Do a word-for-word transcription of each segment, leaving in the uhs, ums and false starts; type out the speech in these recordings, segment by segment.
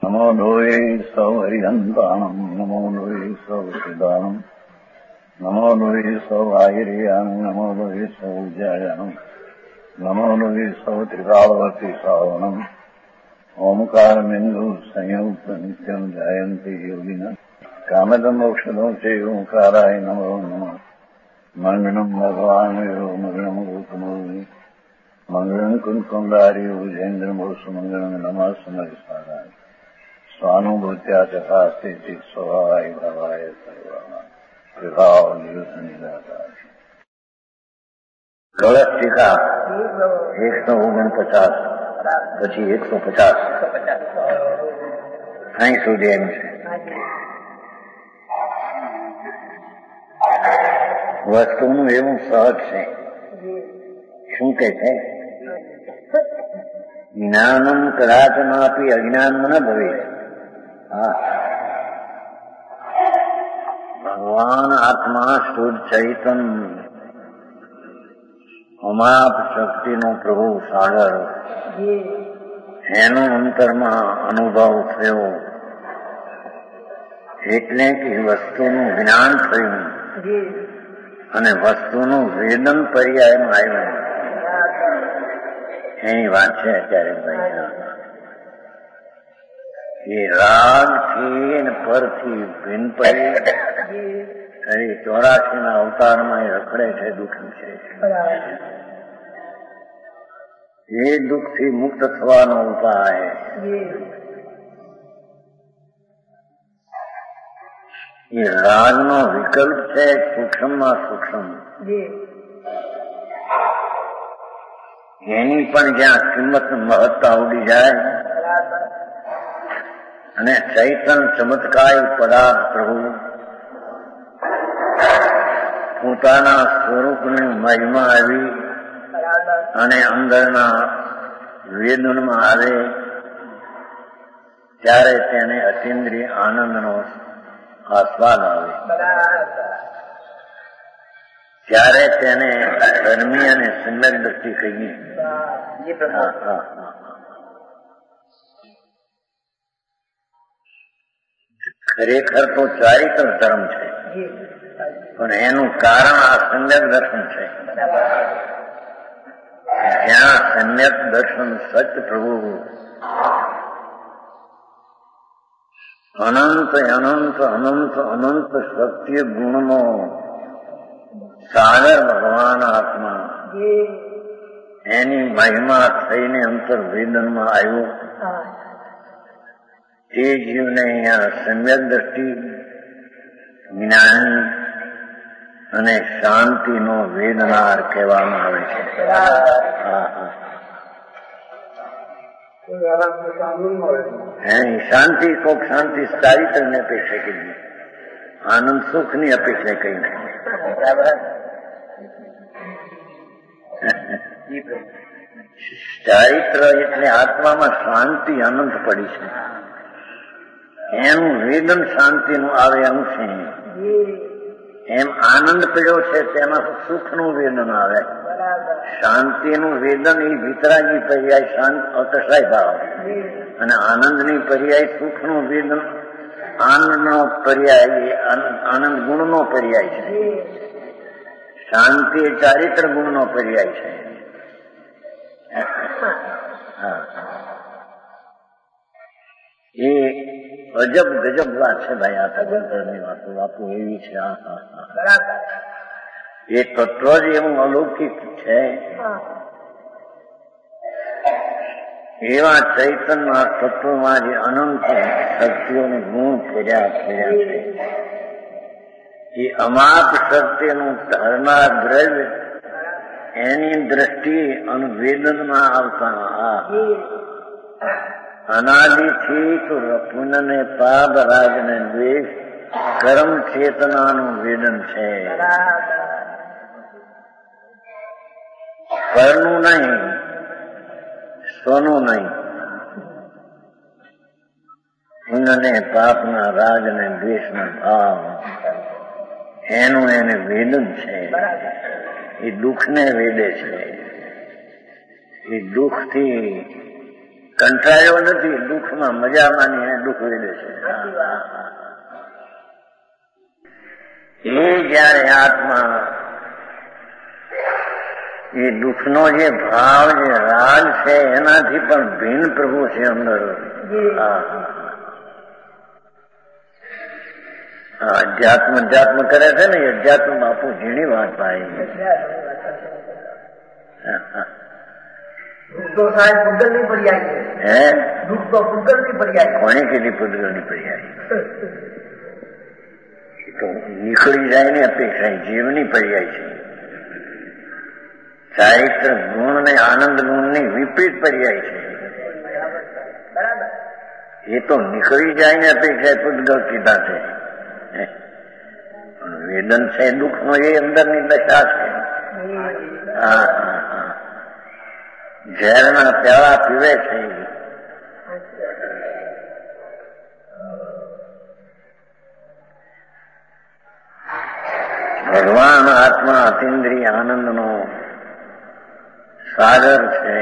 નમો લોહે સૌ હરિહંતાણમ નમો લોહે સૌ સિદ્ધાણમ નમો લોહે સૌ આયર્યાણમ નમો લોહે સૌ જયાણમ નમો લોહે સૌ ત્રિકાળવતી શ્રાવણમ ઓમકારમિંદુ સંયુક્ત નિત્યમ જાયંતી યોગિના કામદમ ઔષધો છે ઓંકારાય નમો નમઃ મંગળમ ભગવાન મંગળમ ગોકમોહિ મંગળમ કુંકુંડારી ઉજેન્દ્રમોષ મંગળમ નમઃ સમરિસારાય સ્વાનુભૂત્યા ચકાસ્તે સ્વભાવાય ભાવાય સર્વા વિભાવ નિદાતા ગળત ટીકા એકસો ઓગણપચાસ પછી એકસો પચાસ અહીં સુધી એમ છે. વસ્તુનું એવું સહજ છે. શું કે છે? જ્ઞાનમ કદાચ નાપી અજ્ઞાનમાં ન ભવે. હા, ભગવાન આત્મા શુદ્ધ ચૈતન અમાપ શક્તિનો પ્રભુ સાગર એનો અંતરમાં અનુભવ થયો એટલે કે વસ્તુનું જ્ઞાન થયું અને વસ્તુનું વેદન પર્યાયમાં આવ્યું. એની વાત છે અત્યારે ભાઈ. એ રાગ થી પરથી ભિન્ન પડી ચોરાસી ના અવતારમાં એ રખડે છે, દુઃખી છે. એ દુઃખ થી મુક્ત થવાનો ઉપાય એ રાગનો વિકલ્પ છે, સૂક્ષ્મમાં સૂક્ષ્મ. એની પણ જ્યાં કિંમત મહત્તા ઉડી જાય અને ચૈતન ચમત્કારી પદાર્થ પ્રભુ પોતાના સ્વરૂપની મહિમા આવી અને અંદરના વેદનમાં આવે ત્યારે તેને અતિન્દ્રિય આનંદનો આસ્વાદ આવે. ત્યારે તેને ધર્મી અને સુંદર દ્રષ્ટિ કહીએ. ખરેખર તો ચારિત્ર ધર્મ છે, પણ એનું કારણ આ સમ્યક દર્શન છે. જ્યાં સમ્યક દર્શન સત્ય પ્રભુ અનંત અનંત અનંત અનંત સત્ય ગુણનો સાગર ભગવાન આત્મા એની મહિમા થઈને અંતર વેદનમાં આવ્યો. તે જીવને અહીંયા સમ્યક દ્રષ્ટિ, જ્ઞાન અને શાંતિનો વેદનાર કહેવામાં આવે છે. શાંતિ કોક શાંતિ ચારિત્રની અપેક્ષા કરી, આનંદ સુખની અપેક્ષા કરી. ચારિત્ર એટલે આત્મામાં શાંતિ અનંત પડી છે. એનું વેદન શાંતિનું આવે એમ છે. એમ આનંદ પડ્યો છે તેમાં સુખનું વેદન આવે. શાંતિનું વેદન એ વિતરાગી પર્યાય શાંત અતશાય ભાવ અને આનંદની પર્યાય સુખનું વેદન આનંદનો પર્યાય આનંદ ગુણનો પર્યાય છે. શાંતિ ચારિત્ર ગુણનો પર્યાય છે. એ અજબ ગજબ વાત છે ભાઈ. આ તગંતરની વાતો વાતો એવી છે. એ તત્વ જ એવું અલૌકિક છે. એવા ચૈતનના તત્વમાં જે અનંત શક્તિઓને ગુણ ફેર્યા ફેર્યા છે. એ અમાપ શક્તિનું ધરનાર દ્રવ્ય એની દ્રષ્ટિ અનુવેદનમાં આવતા આ અનાદિથી તો પુનઃને પાપ રાગ ને દ્વેષ કર્મ ચેતનાનું વેદન છે. પરનું નહીં, સ્વનું નહીં. પુનઃને પાપના રાગ ને દ્વેષના ભાવ એનું એને વેદન છે. એ દુઃખને વેદે છે. એ દુઃખથી કંટાળ્યો નથી, દુઃખમાં મજા માની એને દુઃખ વેડે છે. એ જયારે આત્મા એ દુઃખનો જે ભાવ જે રાગ છે એનાથી પણ ભિન્ન પ્રભુ છે અંદર. અધ્યાત્મ અધ્યાત્મ કરે છે ને, અધ્યાત્મ બાપુ ઝીણી વાત ભાઈ. દુઃખ તો સાહેબ પૂગલ ની પર્યાય છે. હે દુઃખ તો પૂગલ ની પર્યાય. કોને કીધી પૂગલ ની પર્યાય? તો નીકળી જાય ને અપેક્ષા જીવની પર્યાય છે. ચારિત્ર ગુણ ને આનંદ ગુણ ની વિપરીત પર્યાય છે. એ તો નીકળી જાય ને અપેક્ષા પૂતગલ કીધા છે. વેદન છે દુઃખ નો એ અંદરની દશા છે. હા ઝેરના પ્યાલા પીવે છે. ભગવાન આત્મા અતિન્દ્રિય આનંદ નો સાગર છે.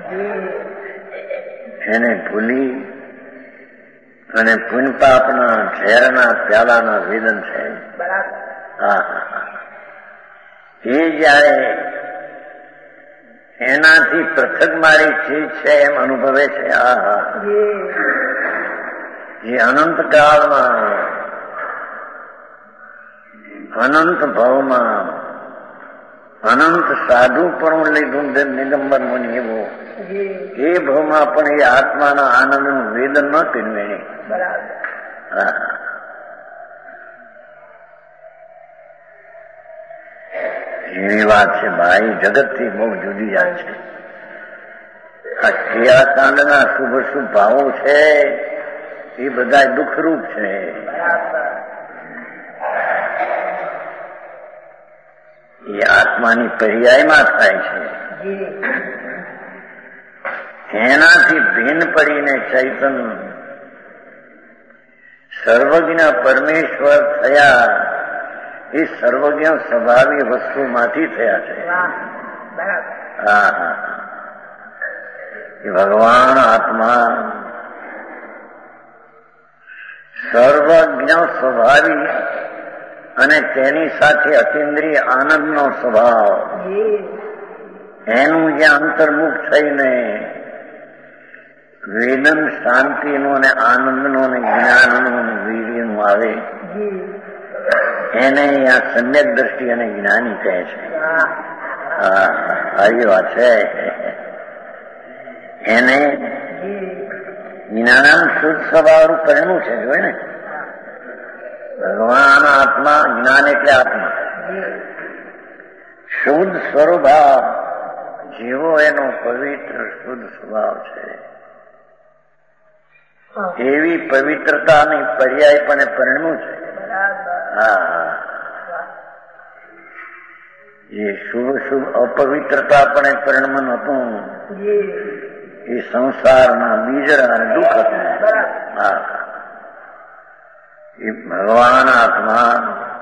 એને ભૂલી અને પુનપાપના ઝેરના પ્યાલાના વેદન છે. હા એ જયારે એનાથી પૃથક મારી ચીજ છે એમ અનુભવે છે. હા હા જે અનંત કાળમાં અનંત ભાવમાં અનંત સાધુ પણ લીધું નિગંબર મુનિ એવો એ ભાવમાં પણ એ આત્માના આનંદનું વેદન ન કર્યું એને. એવી વાત છે ભાઈ, જગતથી બહુ જુદી વાત છે. આ ક્રિયાકાંડના શુભ શુભ ભાવો છે એ બધા દુઃખરૂપ છે. એ આત્માની પર્યાયમાં થાય છે. એનાથી ભિન્ન પડીને ચૈતન્ય સર્વજ્ઞ પરમેશ્વર થયા એ સર્વજ્ઞ સ્વભાવી વસ્તુમાંથી થયા છે. હા હા એ ભગવાન આત્મા સર્વજ્ઞ સ્વભાવી અને તેની સાથે અતિન્દ્રિય આનંદનો સ્વભાવ, એનું જે અંતર્મુખ થઈને વેદન શાંતિનું અને આનંદનું અને જ્ઞાનનું અને વીર્યનું આવે એને આ સમ્યક દ્રષ્ટિ અને જ્ઞાની કહે છે. હા આવી વાત છે. એને જ્ઞાન શુદ્ધ સ્વભાવનું પરિણું છે. જોયે ને ભગવાન આત્મા, જ્ઞાન એટલે આત્મા શુદ્ધ સ્વરૂપ જેવો એનો પવિત્ર શુદ્ધ સ્વભાવ છે એવી પવિત્રતાની પર્યાય પણ પરિણ્યું છે. હા એ શુભ શુભ અપવિત્રતા પણ પરિણમન હતું. એ સંસારના બીજરા અને દુઃખ હતું. હા એ ભગવાન આત્મા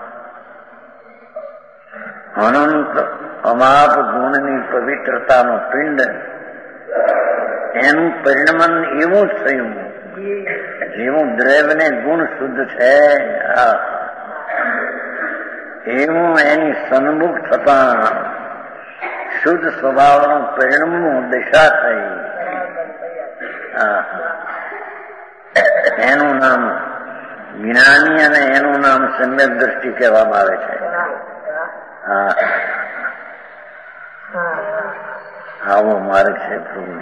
અનંત અમાપ ગુણની પવિત્રતાનો પિંડ, એનું પરિણમન એવું જ થયું જેવું દ્રવ્યને ગુણ શુદ્ધ છે એવું એની સન્મુખ થતા શુદ્ધ સ્વભાવનું પરિણમનું દિશા થઈ. એનું નામ જ્ઞાની અને એનું નામ સમ્યક દ્રષ્ટિ કહેવામાં આવે છે. હા આવો માર્ગ છે પ્રભુ.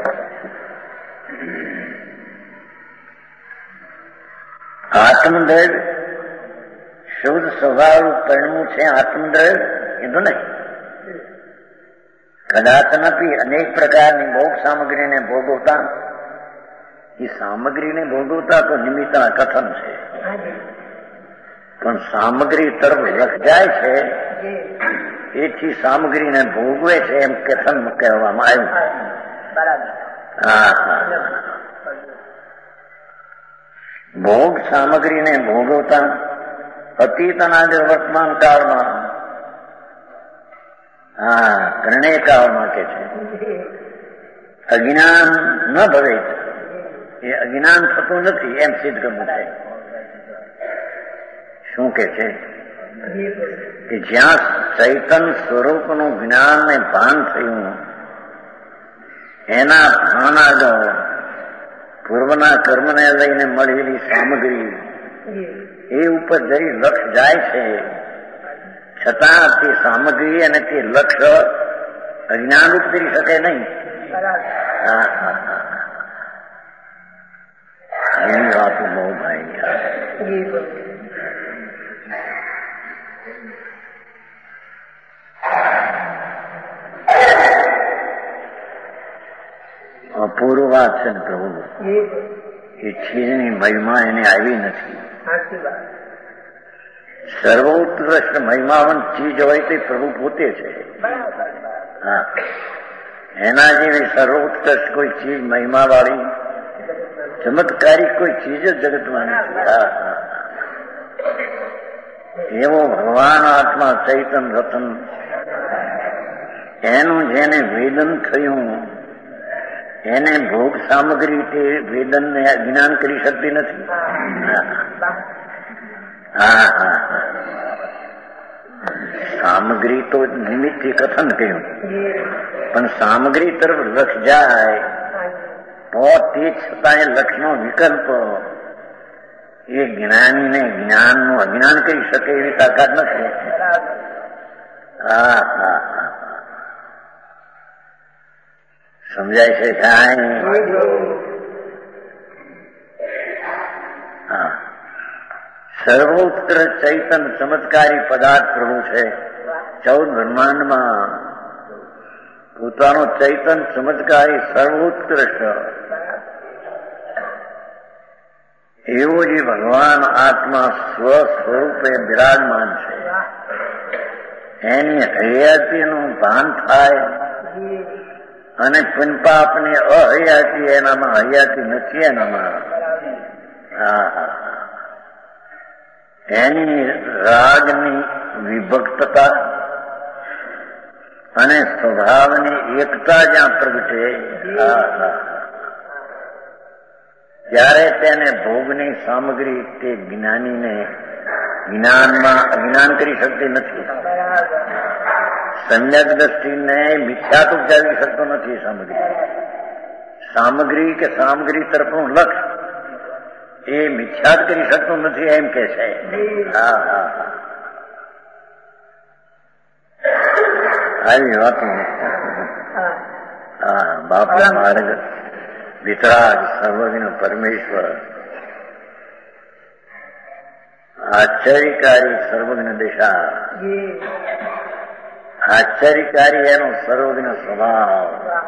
આત્મદ્રવ્ય શુદ્ધ સ્વભાવ પરિણમું છે. આત્મદ્રવ્ય કીધું ને કદાચનપી અનેક પ્રકારની ભોગ સામગ્રીને ભોગવતા. એ સામગ્રીને ભોગવતા તો નિમિત્તના કથન છે, પણ સામગ્રી તરફ રખ જાય છે એથી સામગ્રીને ભોગવે છે એમ કથન કહેવામાં આવ્યું. હા ભોગ સામગ્રીને ભોગવતા અતીત અનાદિ વર્તમાન કાળમાં, હા ત્રણેય કાળમાં કે છે અજ્ઞાન ન ભવે, એ અજ્ઞાન થતું નથી એમ સિદ્ધ કરવું છે. શું કે છે કે જ્યાં ચૈતન સ્વરૂપનું જ્ઞાન ને ભાન થયું, એના ભાન આગળ પૂર્વના કર્મને લઈને મળેલી સામગ્રી એ ઉપર જઈ લક્ષ જાય છે, છતાં તે સામગ્રી અને તે લક્ષ્ય અજ્ઞાનરૂપ કરી શકે નહીં. એની વાતો બહુ ભાઈ અપૂર્વ વાત છે ને પ્રભુ. એ ચીજની મહિમા એને આવી નથી. સર્વોત્કૃષ્ટ મહિમાવંત ચીજ હોય તે પ્રભુ પોતે છે. હા, એના જેવી સર્વોત્કૃષ્ટ કોઈ ચીજ મહિમા વાળી ચમત્કારી કોઈ ચીજ જ જગતમાં નથી. હા હા, એવો ભગવાન આત્મા ચૈતન રતન, એનું જેને વેદન થયું, એને ભોગ સામગ્રી તે વેદનને જ્ઞાન કરી શકતી નથી. હા હા, સામગ્રી તો નિમિત્તથી કથન કહ્યું, પણ સામગ્રી તરફ લક્ષ જાય તો તે છતાં લક્ષનો વિકલ્પ એ જ્ઞાનીને જ્ઞાનનું અજ્ઞાન કરી શકે એવી તાકાત નથી. હા હા, સમજાય છે કાંઈ? હા, સર્વોત્તર ચૈતન ચમત્કારી પદાર્થ પ્રભુ છે. ચૌદ બ્રહ્માંડમાં પોતાનો ચૈતન ચમત્કારી સર્વોત્કૃષ્ટ એવો જે ભગવાન આત્મા સ્વ સ્વરૂપે બિરાજમાન છે, એની હયાતીનું ભાન થાય અને પુનપાપની અહયાતી એનામાં હયાતી નથી. એનામાં હા હા, એની રાગની વિભક્તતા અને સ્વભાવની એકતા જ્યાં પ્રગટે, ત્યારે તેને ભોગની સામગ્રી તે જ્ઞાનીને જ્ઞાનમાં અજ્ઞાન કરી શકતી નથી. સમ્યક દ્રષ્ટિને મિથ્યા તો ઉપજાવી શકતો નથી. સામગ્રી સામગ્રી કે સામગ્રી તરફનું લક્ષ એ મિથ્યા જ કરી શકતો નથી એમ કે છે. હા હા હા, આવી વાતો. હા, બાપુ માર્ગ વિતરાગ સર્વજ્ઞ પરમેશ્વર, આશ્ચર્યકારી સર્વજ્ઞ દિશા, આશ્ચર્યકારી એનો સર્વજ્ઞ સ્વભાવ,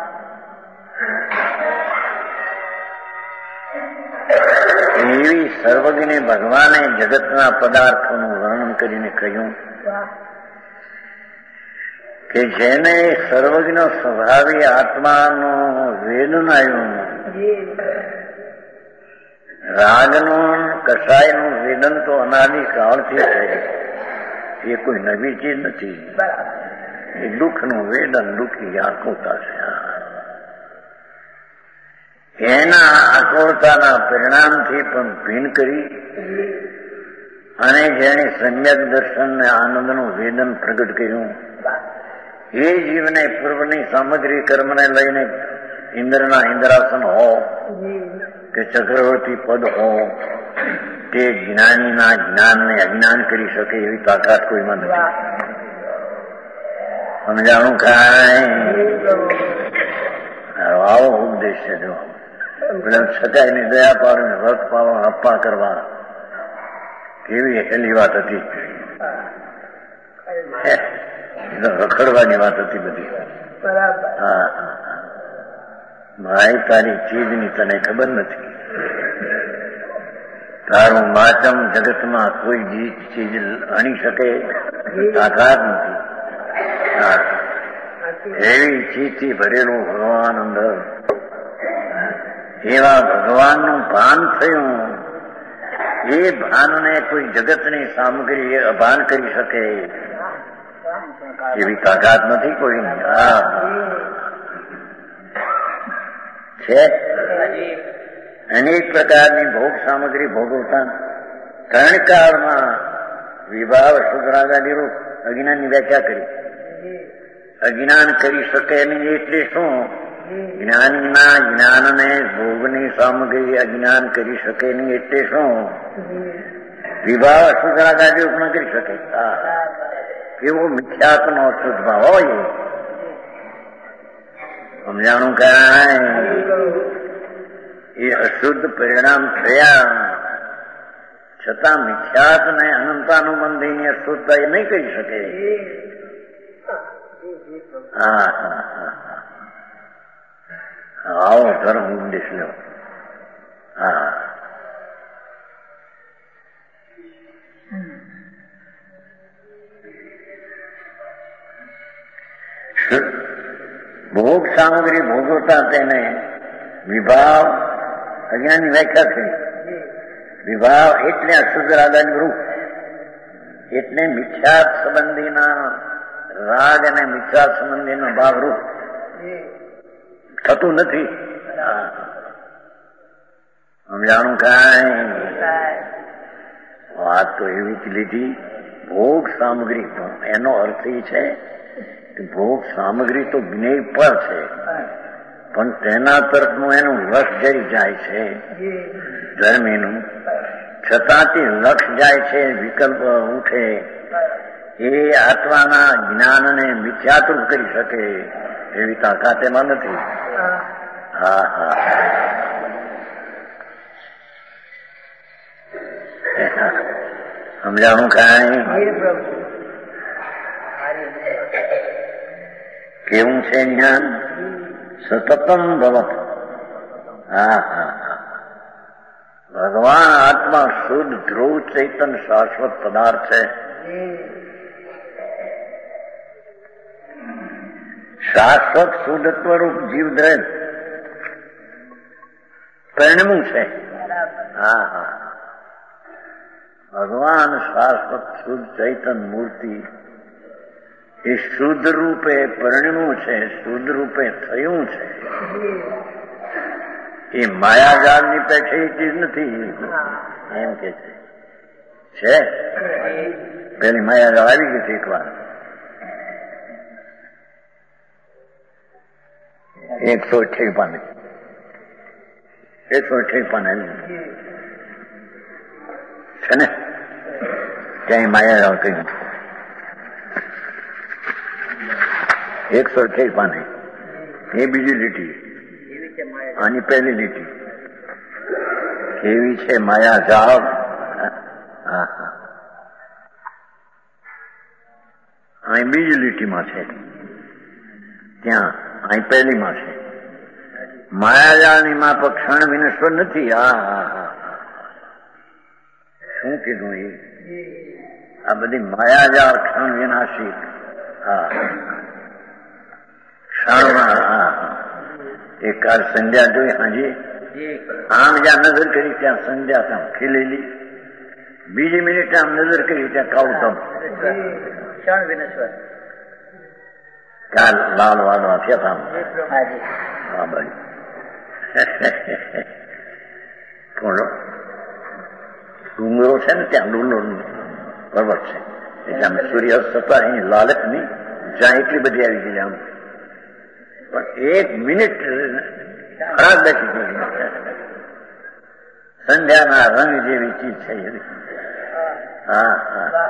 એવી સર્વજ્ઞ ભગવાને જગતના પદાર્થોનું વર્ણન કરીને કહ્યું કે જેને સર્વજ્ઞ સ્વભાવી આત્માનું વેદન આવ્યું, રાગનું કસાયનું વેદન તો અનાદિકાળથી છે. એ કોઈ નવી ચીજ નથી. એ દુઃખનું વેદન, દુઃખી આકુરતા છે. એના આકુરતાના પરિણામથી પણ ભિન્ન કરી અને જેને સમ્યક દર્શનને આનંદનું વેદન પ્રગટ કર્યું, એ જીવને પૂર્વની સામગ્રી કર્મને લઈને ઇન્દ્રના ઇન્દ્રાસન હો કે ચક્રવર્તી પદ હો, તે જ્ઞાનીના જ્ઞાનને અજ્ઞાન કરી શકે એવી તાકાત કોઈમાં નથી. સમજાણું કાંઈ? આવો ઉપદેશ છે. જો સચાઈની દયા પાડે, વ્રત પાડવા, અપ્પા કરવા, કેવી હેલી વાત હતી. રખડવાની વાત હતી બધી. હા, ભાઈ તારી ચીજની તને ખબર નથી. તારું માચમ જગતમાં કોઈ ચીજ અણી શકે તાકાત નથી. એવી ચીજથી ભરેલું ભગવાન અંદર, એવા ભગવાનનું ભાન થયું. એ ભાનને કોઈ જગતની સામગ્રી અભાન કરી શકે એવી તાકાત નથી કોઈ. છે. અનેક પ્રકારની ભોગ સામગ્રી ભોગવતા ત્રણ કાળમાં વિભાવ શુદ્રાગાદી રૂપ અજ્ઞાનની વ્યાખ્યા કરી. અજ્ઞાન કરી શકે નહીં એટલે શું? જ્ઞાનના જ્ઞાનને ભોગની સામગ્રી અજ્ઞાન કરી શકે નહીં એટલે શું? વિભાવ શુદ્રાગાદી રૂપ ન કરી શકે. કેવો મિથ્યાત્મનો શુદ્ધ ભાવ હોય સમજાણું કાંઈ એ અશુદ્ધ પરિણામ થયા છતાં મિથ્યાત ને અનંતાનુબંધીની અશુદ્ધતા એ નહીં કરી શકે. હા હા હા આવો ધર્મ ઉપદેશ લો. હા ભોગ સામગ્રી ભોગવતા તેને વિભાવ અજ્ઞાનની વ્યાખ્યા થઈ. વિભાવ એટલે અશુદ્ધ રાગાનું રૂપ, એટલે મિથ્યાત સંબંધીના રાગ અને મિથ્યાત સંબંધીનો ભાવ રૂપ થતું નથી. સમજાણું કાંઈ? વાત તો એવી જ લીધી. ભોગ સામગ્રી એનો અર્થ એ છે કે ભોગ સામગ્રી તો જ્ઞેય પર છે, પણ તેના તરફનું એનું લક્ષ જઈ જાય છે ધર્મીનું, છતાં તે લક્ષ જાય છે, વિકલ્પ ઉઠે, એ આત્માના જ્ઞાનને મિથ્યાતરૂપ કરી શકે એવી તાકાત એમાં નથી. હા હા સમજાણું કાંઈ? કેવું છે જ્ઞાન? સતતમ ભવત. હા હા ભગવાન આત્મા શુદ્ધ ધ્રુવ ચૈતન શાશ્વત પદાર્થ છે. શાશ્વત શુદ્ધત્વ રૂપ જીવદ્રજ પરિણમું છે. હા હા ભગવાન શાશ્વત શુદ્ધ ચૈતન મૂર્તિ એ શુદ્ધ રૂપે પરિણમ્યું છે, શુદ્ધ રૂપે થયું છે. એ માયાજાળની પેઠે એ ચીજ નથી એમ કે છે. પેલી માયાજાળ આવી ગઈ છે એક વાર. એકસો અઠ્યાવીસ પાને એકસો અઠ્યાવીસ પાને છે ને ક્યાંય માયાજાળ કહ્યું. એકસો અઠ્યાવીસ પાને એ બીજી લીટી, આની પહેલી લીટી. કેવી છે માયાજાળ? હા હા અહીં બીજી લીટીમાં છે, ત્યાં અહીં પહેલીમાં છે. માયાજાળની માફક ક્ષણ વિનશ્વર નથી. હા હા હા શું કીધું એ? આ બધી માયાજાળ ક્ષણ વિનાશી. હા ક્ષણમાં. હા એક કાળ સંધ્યા જોઈ હાજી, આમ જ્યાં નજર કરી ત્યાં સંધ્યા ત્યાં ખીલેલી, બીજી મિનિટે આમ નજર કરી ત્યાં કાવતમ ક્ષણ વિનશ્વર. કાલ લાલ વાદવા થયા હતા. હા ભાઈ થોડો ડુંગરો છે ને ત્યાં ડુંગરો પર્વત છે, એટલે સૂર્યાસ્ત થતા અહીં લાલચ નહીં, જ્યાં એટલી બધી આવી ગઈ આમ. પણ એક મિનિટ ખરાબ બેસી ગઈ. સંધ્યાના રંગ જેવી ચીજ છે. હા હા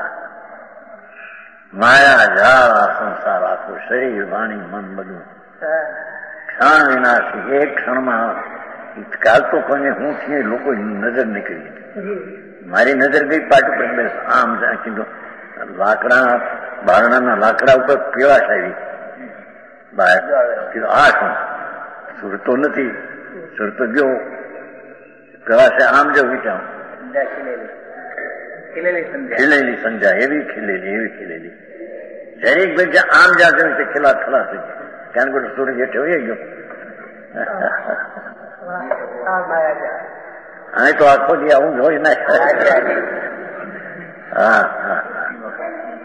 માયા જાળ આ સંસાર આખું, શરીર વાણી મન બધું ક્ષણ વિનાશી. એક ક્ષણમાં કાલ તો કોઈને હું છીએ લોકો નજર નીકળી, મારી નજર ગઈ પાટ ઉપર બેસ આમ કીધું લાકડા બારણાના લાકડા ઉપર પીળાશ આવી. બહાર કીધું આ શું? સુરતો નથી, સુરતો ગયો પીળાશે આમ જો વિચાર ખીલેલી સંધ્યા, એવી ખીલેલી એવી ખીલેલી. જરીક ભાઈ આમ જ્યાં જવું તે ખીલા ખલાસ થઈ ગઈ, કારણ કે સૂરજ હેઠે વહી ગયો. અહીં તો આખો દી આવું જોઈ ના. હા હા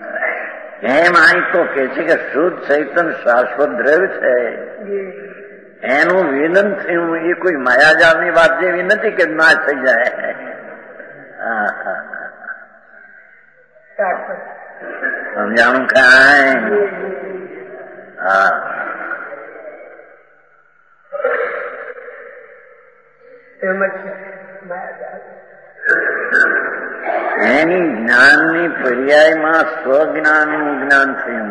એમ અહીં તો કે છે કે શુદ્ધ ચૈતન શાશ્વત દ્રવ્ય છે, એનું વેદન થયું એ કોઈ માયાજાળની વાત જેવી નથી કે નાશ થઈ જાય. હા હા સમજાણું કાંઈ? હા એની જ્ઞાનની પર્યાયમાં સ્વજ્ઞાનનું જ્ઞાન થયું,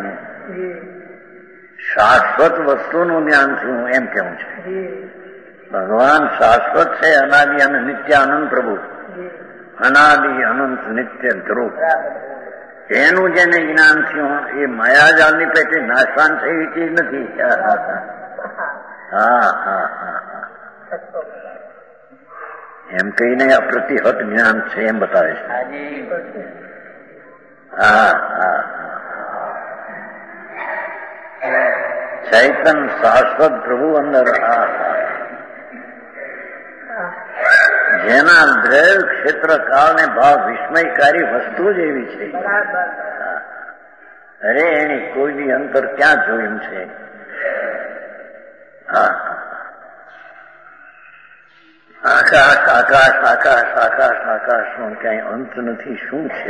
શાશ્વત વસ્તુનું જ્ઞાન થયું એમ કેવું છે. ભગવાન શાશ્વત છે, અનાદિ અને નિત્ય અનંત પ્રભુ, અનાદિ અનંત નિત્ય ધ્રુવ. એનું જેને જ્ઞાન થયું એ માયાજાળની પેટે નાશવાન છે એ ચીજ નથી. હા હા હા હા એમ કહીને અપ્રતિહત જ્ઞાન છે એમ બતાવે છે. હા હા ચૈતન શાશ્વત પ્રભુ અંદર. હા જેના દ્રવ્ય ક્ષેત્ર કાળ ને ભાવ વિસ્મયકારી વસ્તુ જ એવી છે. અરે એની કોઈ બી અંતર ક્યાં જોયું છે. હા આકાશ આકાશ આકાશ આકાશ આકાશ નો ક્યાંય અંત નથી. શું છે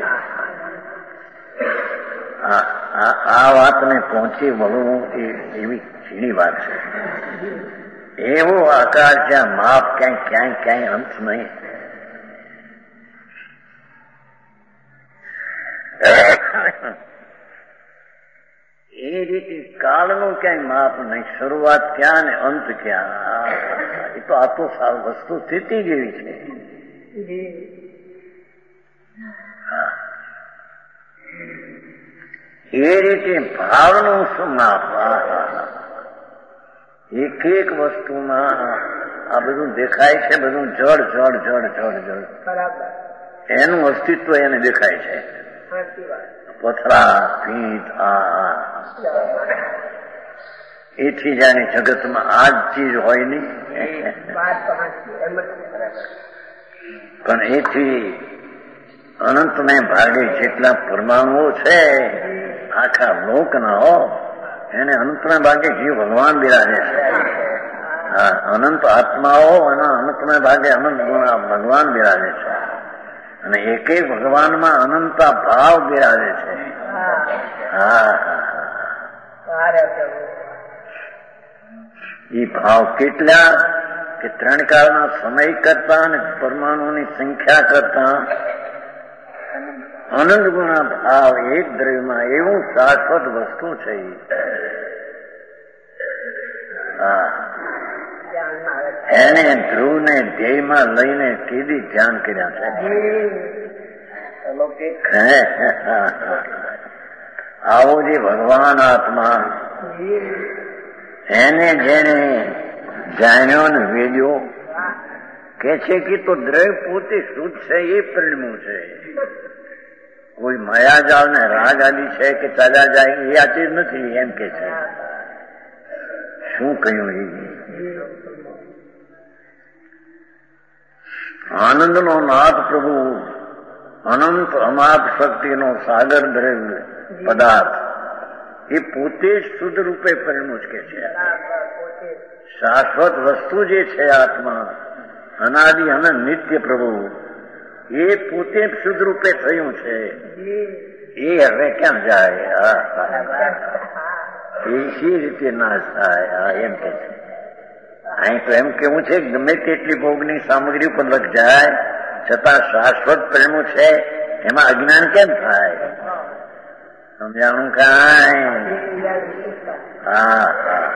આ આ વાતને પહોંચી વળવું એ એવી ઝીણી વાત છે. એવો આકાશ જ્યાં માપ ક્યાંય ક્યાંય ક્યાંય અંત નહીં. એ રીતે કાળનું ક્યાંય માપ નહીં. શરૂઆત ક્યાં ને અંત ક્યાં. એ તો આ તો વસ્તુ સ્થિતિ જેવી છે. એ રીતે ભાવનું શું માપ. એક એક વસ્તુમાં આ બધું દેખાય છે, બધું જળ જળ જળ જળ જળ એનું અસ્તિત્વ એને દેખાય છે. પથરા પીઠ આ એથી જાણે જગતમાં આ જ ચીજ હોય નહીં. પણ એથી અનંતને ભાગે જેટલા પરમાણુઓ છે આખા લોકના હો, એને અનંતના ભાગે જીવ ભગવાન બિરાજે છે. હા અનંત આત્માઓ અને અનંતના ભાગે અનંત ગુણા ભગવાન બિરાજે છે. અને એક એક ભગવાનમાં અનંતા ભાવ બિરાજે છે. હા એ ભાવ કેટલા કે ત્રણ કાળના સમય કરતા અને પરમાણુની સંખ્યા કરતા અનંત ગુણા ભાવ એક દ્રવ્યમાં એવું શાશ્વત વસ્તુ છે. હા એને ધ્રુવને ધ્યેયમાં લઈને કેદી ધ્યાન કર્યા છે. આવો જે ભગવાન આત્મા એને જેને જાણ્યો ને વેદ્યો કે છે કે તો દ્રવ્ય પોતે શુદ્ધ છે એ પરિણમ્યું છે. કોઈ માયાજાળ ને રાગ આદિ છે કે ચાલ્યા જાય એ આ ચીજ નથી એમ કે છે. શું કહ્યું એ આનંદનો નાથ પ્રભુ અનંત અમાપ શક્તિનો સાગર દ્રવ્ય પદાર્થ એ પોતે જ શુદ્ધ રૂપે પરિણમ્યું જ કે છે. શાશ્વત વસ્તુ જે છે આત્મા અનાદિ અનંત નિત્ય પ્રભુ એ પોતે જ શુદ્ધ રૂપે થયું છે. એ હવે ક્યાં જાય? એ સી રીતે નાશ થાય એમ કે છે. અહીં તો એમ કેવું છે ગમે તેટલી ભોગની સામગ્રી ઉપર લગ જાય છતાં શાશ્વત પ્રેમું છે એમાં અજ્ઞાન કેમ થાય? સમજાણું કાંઈ? હા હા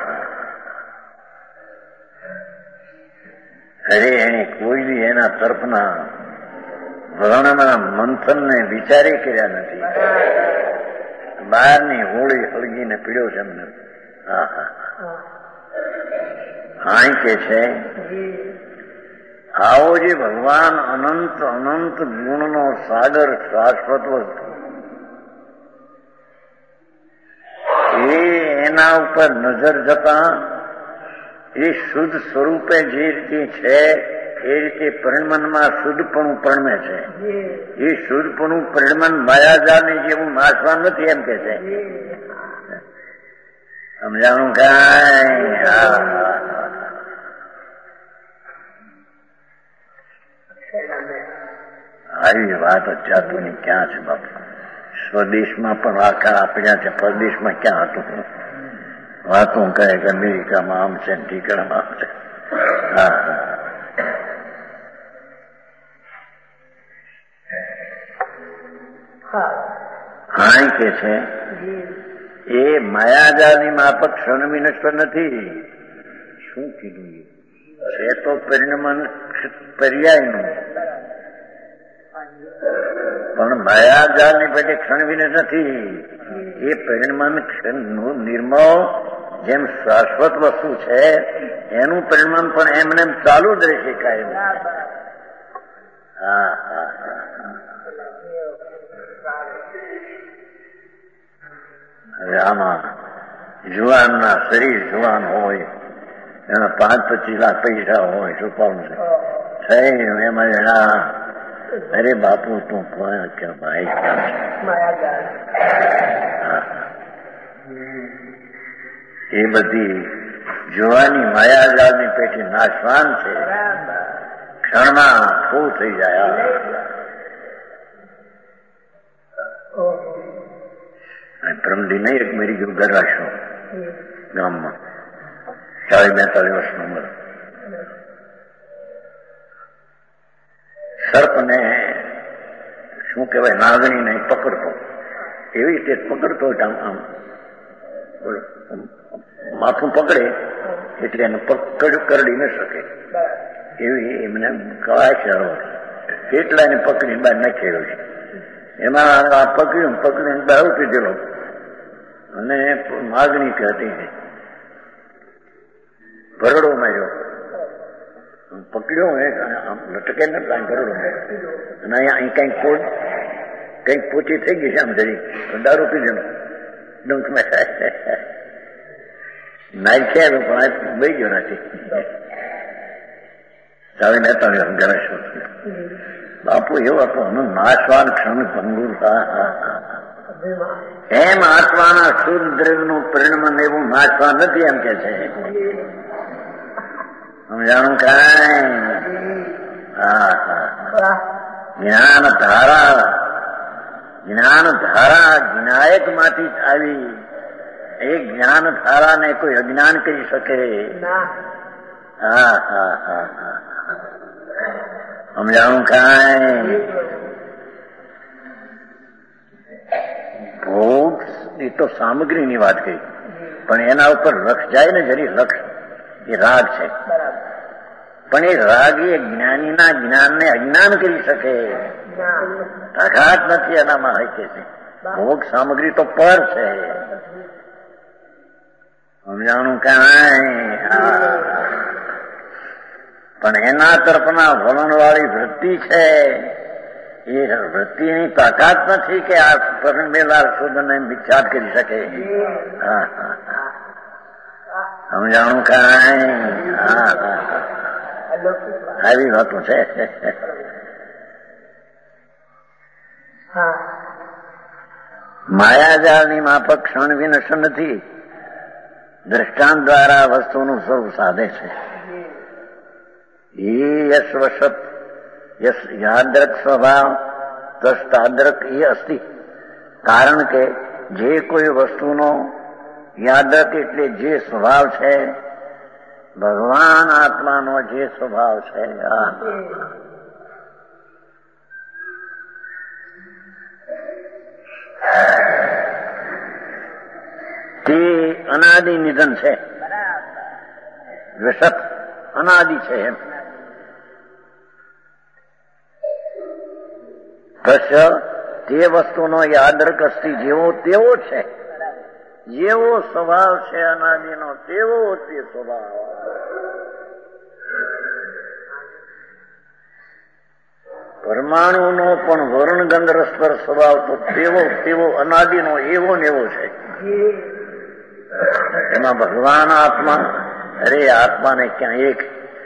અરે એને કોઈ બી એના તરફના વર્ણના મંથન ને વિચારી કર્યા નથી. બહારની હોળી હળગીને પીડ્યો છે એમને. હા હા હા કે છે આવો જે ભગવાન અનંત અનંત ગુણનો સાગર શાશ્વત વસ્તુ એ એના ઉપર નજર જતા એ શુદ્ધ સ્વરૂપે જે રીતે છે એ રીતે પરિણમનમાં શુદ્ધપણું પરિણમે છે. એ શુદ્ધપણું પરિણમન માયાજાળની જેવું નાશવાન નથી એમ કે છે. સમજાણું કાંઈ? આવી વાત અત્યારની ક્યાં છે બાપુ? સ્વદેશમાં પણ આખા આપ્યા છે, પરદેશમાં ક્યાં હતું? વાતો કહે કે અમેરિકામાં આમ છે, ઠીકરામાં આમ છે. હા હા કે છે એ માયાજાળની માફક ક્ષણ વિનશ્વર નથી. શું કીધું? છે તો પરિણમન પર્યાયનું, પણ માયાજાળની પેટે ક્ષણ વિનશ નથી. એ પરિણમન નું નિર્મળ જેમ શાશ્વત વસ્તુ છે એનું પરિણમન પણ એમને એમ ચાલુ જ રહેશે કાયમ. હા હા હવે આમાં જુવાનના શરીર જુવાન હોય, એના પાંચ પચીસ લાખ પૈસા હોય, શું પાવું છે થઈ એમાં એના અરે બાપુ તું કોણ કે ભાઈ ક્યાં છે? એ બધી જોવાની માયાજાળની પેટી નાશવાન છે, ક્ષણમાં ફૂલ થઈ જાય. પ્રમદી નહીં એક મેરી ગયું ગરાશો ગામમાં, ચાલીસ બેતાલીસ વર્ષની ઉંમર. સર્પને શું કહેવાય, નાગણીને પકડતો, એવી રીતે પકડતો આમ આમ માથું પકડે એટલે એને પકડ કરડી ન શકે એવી એમને કવાય છે. કેટલા એને પકડીને બહાર નાખેલો છે. એમાં આ પકડ્યું પકડીને બહાર ઉઠી ગયેલો અને માગણી કહેતી ભરડો માર્યો, પકડ્યો આમ લટકે ને ભરડો માર્યો અને અહીંયા અહીં કઈક પોચ કઈક પોચી થઈ ગઈ છે આમ જરી દારૂ પીધેલો ડંક મેં નાખ્યા પણ બઈ ગયો નથી. ચાવી નેતા ગણેશ બાપુ એવો હતો નાશવાન ક્ષણ ભંગુર. એમ આત્માના શુદ્ધ દ્રવ્યનું પરિણમન એવું નાશવાન નથી એમ કે છે. સમજાણું કાંઈ? હા હા જ્ઞાન ધારા જ્ઞાન ધારા જ્ઞાયક માંથી જ આવી. એ જ્ઞાન ધારાને કોઈ અજ્ઞાન કરી શકે? હા હા હા હા સમજાણું કાંઈ? ભોગ એ તો સામગ્રીની વાત કહી, પણ એના ઉપર લક્ષ જાય ને જરી લક્ષ એ રાગ છે, પણ એ રાગ એ જ્ઞાનીના જ્ઞાનને અજ્ઞાન કરી શકે, આઘાત નથી એનામાં હોય કે છે. ભોગ સામગ્રી તો પર છે. સમજાણું કાંઈ? પણ એના તરફના વલણ વાળી વૃત્તિ છે, એ વૃત્તિની તાકાત નથી કે આ પરમેલા શુદ્ધને વિખ્યાત કરી શકે. હા હા સમજાણું કાંઈ? હા હા આવી વાતો છે. માયાજાળની માફક ક્ષણ વિનશ નથી. દ્રષ્ટાંત દ્વારા વસ્તુનું સ્વરૂપ સાધે છે. એ યશવશત યશ યાદ્રક સ્વભાવ તસ્તાદ્રક એ અસ્તિ. કારણ કે જે કોઈ વસ્તુનો યાદક એટલે જે સ્વભાવ છે, ભગવાન આત્માનો જે સ્વભાવ છે તે અનાદિ નિધન છે. વિશત અનાદિ છે એમ. કશ્ય તે વસ્તુનો યાદરક અસ્તિ જેવો તેવો છે, જેવો સ્વભાવ છે અનાદિનો તેવો તે સ્વભાવ. પરમાણુનો પણ વર્ણ ગંધ રસ પર સ્વભાવ તો તેવો તેવો અનાદિનો એવો ને એવો છે. એમાં ભગવાન આત્મા, અરે આત્માને ક્યાં એક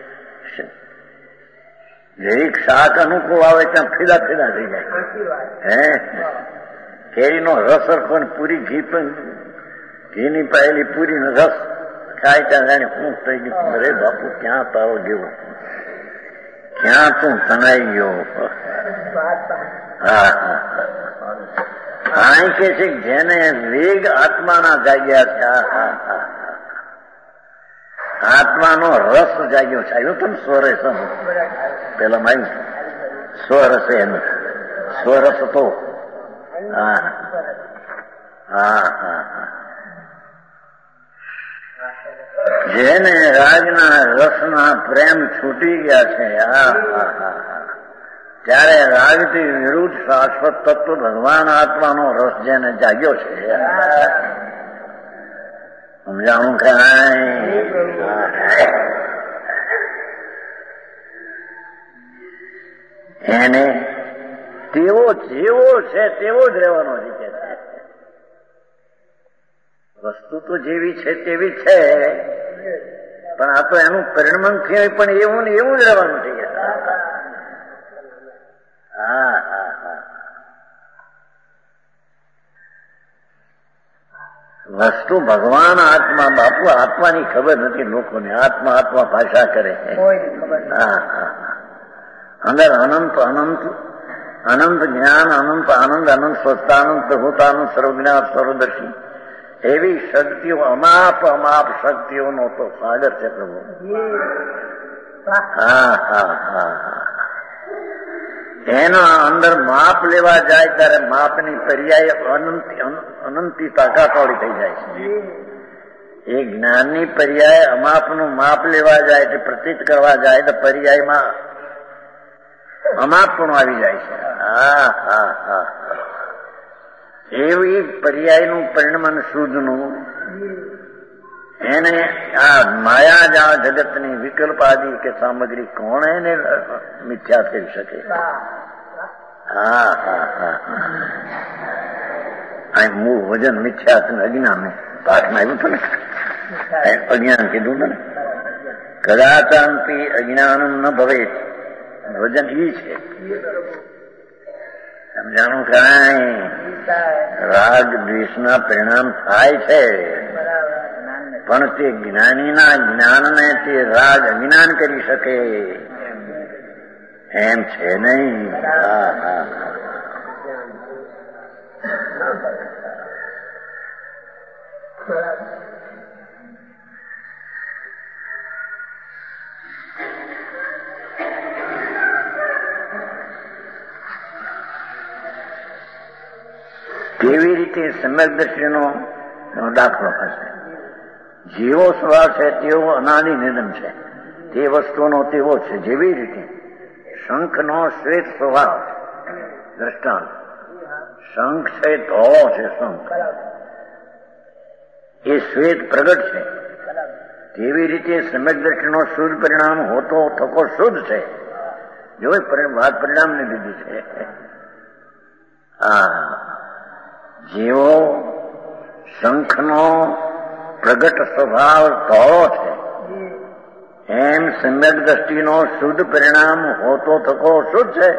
જરીક શાક અનુકૂળ આવે ત્યાં ફીદા ફીદા થઈ જાય. હે કેરીનો રસ પણ પૂરી ઘી પણ ઘીની પાયેલી પૂરીનો રસ ખાય ત્યાં જાણે હું થઈ ગયું. અરે બાપુ ક્યાં તાવ ગયો, ક્યાં તું તણાઈ ગયો. હા હા આ કે છે જેને વેગ આત્માના જાગ્યા છે, હા હા આત્માનો રસ જાગ્યો છે. આવ્યું તમે સ્વરસ પેલા માં આવ્યું સ્વરસ એનું સ્વરસ તો હા હા હા હા જેને રાજના રસના પ્રેમ છૂટી ગયા છે, હા હા હા ત્યારે રાગથી વિરુદ્ધ શાશ્વત તત્વ ભગવાન આત્માનો રસ જેને જાગ્યો છે, સમજાણું કાંઈ એને તેવો જેવો છે તેવો જ રહેવાનો રીતે છે. વસ્તુ તો જેવી છે તેવી છે, પણ આ તો એનું પરિણમન થયું પણ એવું ને એવું જ રહેવાનું છે. હા હા હા વસ્તુ ભગવાન આત્મા. બાપુ આત્માની ખબર નથી લોકોને. આત્મા આત્મા ભાષા કરે. હા હા અંદર અનંત અનંત અનંત જ્ઞાન, અનંત આનંદ, અનંત સ્વસ્થાનંદ, પ્રભુતાનંદ, સર્વજ્ઞાન, સર્વદર્શી એવી શક્તિઓ, અમાપ અમાપ શક્તિઓનો તો સાગર છે પ્રભુ. હા હા હા હા એના અંદર માપ લેવા જાય ત્યારે માપની પર્યાય અનંત અનંતી તાકાતવાળી થઈ જાય છે. એ જ્ઞાનની પર્યાય અમાપનું માપ લેવા જાય એટલે પ્રતીત કરવા જાય તો પર્યાયમાં અમાપ પણ આવી જાય છે. હા હા હા એવી પર્યાયનું પરિણમન શુદ્ધનું એને આ માયાજાળ જગતની વિકલ્પાદી કે સામગ્રી કોણ એને મિથ્યા થઈ શકે. હા હા હા આ મૂળ વજન મિથ્યા અજ્ઞાન પાઠમાં આવ્યું હતું ને, અજ્ઞાન કીધું ને, કદાચાંતિ અજ્ઞાન ન ભવે, વજન ઈ છે. સમજાણું કાંઈ રાગ દ્વેષના પરિણામ થાય છે, પણ તે જ્ઞાનીના જ્ઞાનને તે રાગ અજ્ઞાન કરી શકે એમ છે નહીં. હા હા કેવી રીતે સમ્યક દ્રષ્ટિનો દાખલો થશે. જેવો સ્વભાવ છે તેવો અનાદિ નિધન છે, તે વસ્તુનો તેવો છે. જેવી રીતે શંખનો શ્વેત સ્વભાવ દ્રષ્ટાંત, શંખ છે ધોળો છે, શંખ એ શ્વેત પ્રગટ છે. તેવી રીતે સમ્યક દ્રષ્ટિનો શુદ્ધ પરિણામ હોતો થકો શુદ્ધ છે. જો વાત પરિણામને લીધી છે. હા જેવો શંખનો પ્રગટ સ્વભાવ ધોળો છે, એમ સમ્યક દ્રષ્ટિનો શુદ્ધ પરિણામ હોતો થકો શુદ્ધ છે.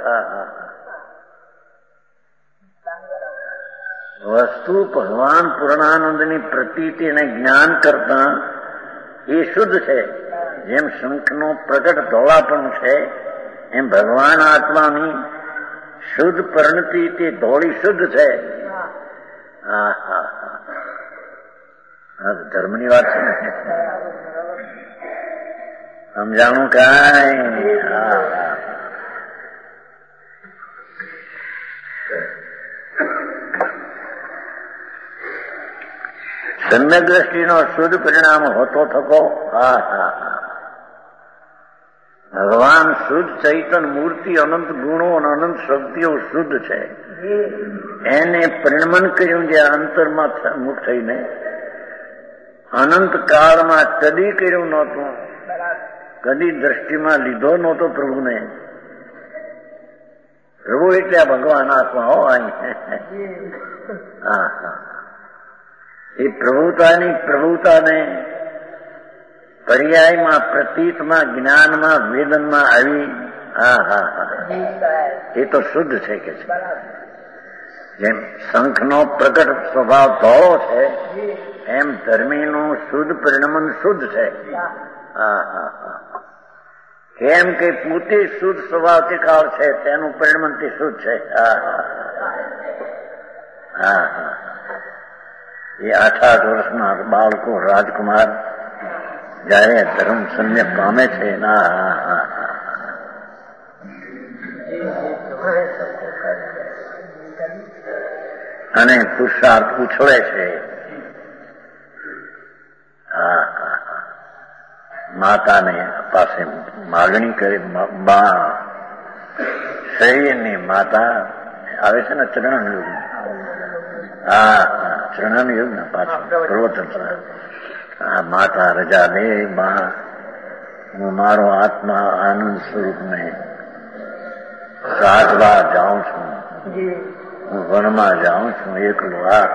વસ્તુ ભગવાન પૂર્ણાનંદની પ્રતીતિ અને જ્ઞાન કરતા એ શુદ્ધ છે. જેમ શંખનો પ્રગટ ધોળાપણું છે, એમ ભગવાન આત્માની શુદ્ધ પરિણતિ તે ધોળી શુદ્ધ છે. હા હા હા ધર્મની વાત છે ને, સમજાણું કાંઈ. હા હા સમ્યક દ્રષ્ટિનો શુદ્ધ પરિણામ હોતો થકો. હા હા હા ભગવાન શુદ્ધ ચૈતન મૂર્તિ, અનંત ગુણો અને અનંત શક્તિઓ શુદ્ધ છે. એને પરિણમન કર્યું જે અંતરમાં મુખ થઈને અનંત કાળમાં કદી કર્યું નહોતું, કદી દ્રષ્ટિમાં લીધો નહોતો પ્રભુને. પ્રભુ એટલે આ ભગવાન આત્મા હો. હા હા એ પ્રભુતાની પ્રભુતાને પર્યાયમાં, પ્રતીતમાં, જ્ઞાનમાં, વેદનમાં આવી. હા હા હા એ તો શુદ્ધ છે કે છે. જેમ શંખનો પ્રગટ સ્વભાવ ધોળો છે એમ ધર્મીનું શુદ્ધ પરિણમન શુદ્ધ છે. હા હા હા કેમ કે પોતે શુદ્ધ સ્વભાવ ટીકાળ છે તેનું પરિણમન થી શુદ્ધ છે. હા હા હા એ આઠ આઠ વર્ષના બાળકો રાજકુમાર જયારે ધર્મ સમ્યક પામે છે ના હા હા અને પુરુષાર્થ ઉછળે છે. હા હા માતાને પાસે માગણી કરી બા શરીરની માતા આવે છે ને ચરણ યુગ. હા ચરણ યુગ ને પાછું પ્રવર્તન આ માતા રજા દે બા હું મારો આત્મા આનંદ સ્વરૂપને સાધવા જાઉં છું, હું વનમાં જાઉં છું એકલો. આ